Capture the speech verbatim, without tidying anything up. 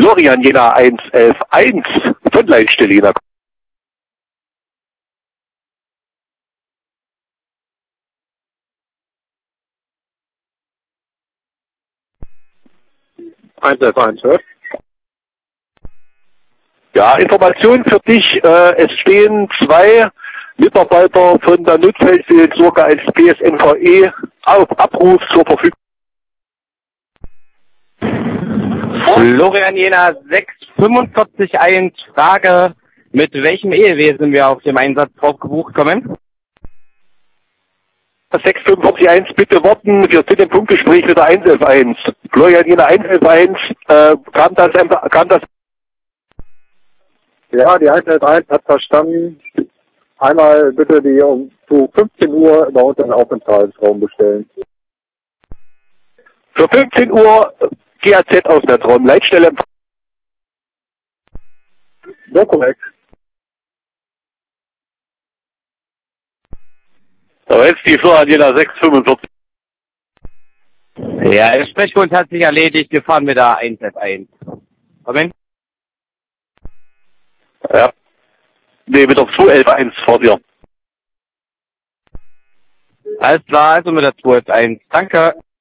Florian Jena eins elf eins von Leitstelle Jena. eins elf eins, hört? Ja, Information für dich. Äh, es stehen zwei Mitarbeiter von der Notfallseelsorge als P S N V E auf Abruf zur Verfügung. Florian Jena sechs fünf fünf eins, Frage, mit welchem Ehewesen wir auf dem Einsatz drauf gebucht kommen? sechs fünf fünf eins, bitte warten, wir sind im Punktgespräch mit der eins elf eins. Florian Jena eins elf eins, äh, kam das, kam das? Ja, die eins elf eins hat verstanden. Einmal bitte die um zu fünfzehn Uhr bei uns den Aufenthaltsraum bestellen. Für fünfzehn Uhr G A Z-Auswärtsraum, Leitstelle. So korrekt. So, jetzt die Florian Jena sechs fünf fünf. Ja, der Sprechbund hat sich erledigt, wir fahren mit der eins elf eins. Moment. Ja. Nee, mit der zwei elf eins vor dir. Alles klar, also mit der zwei elf eins. Danke.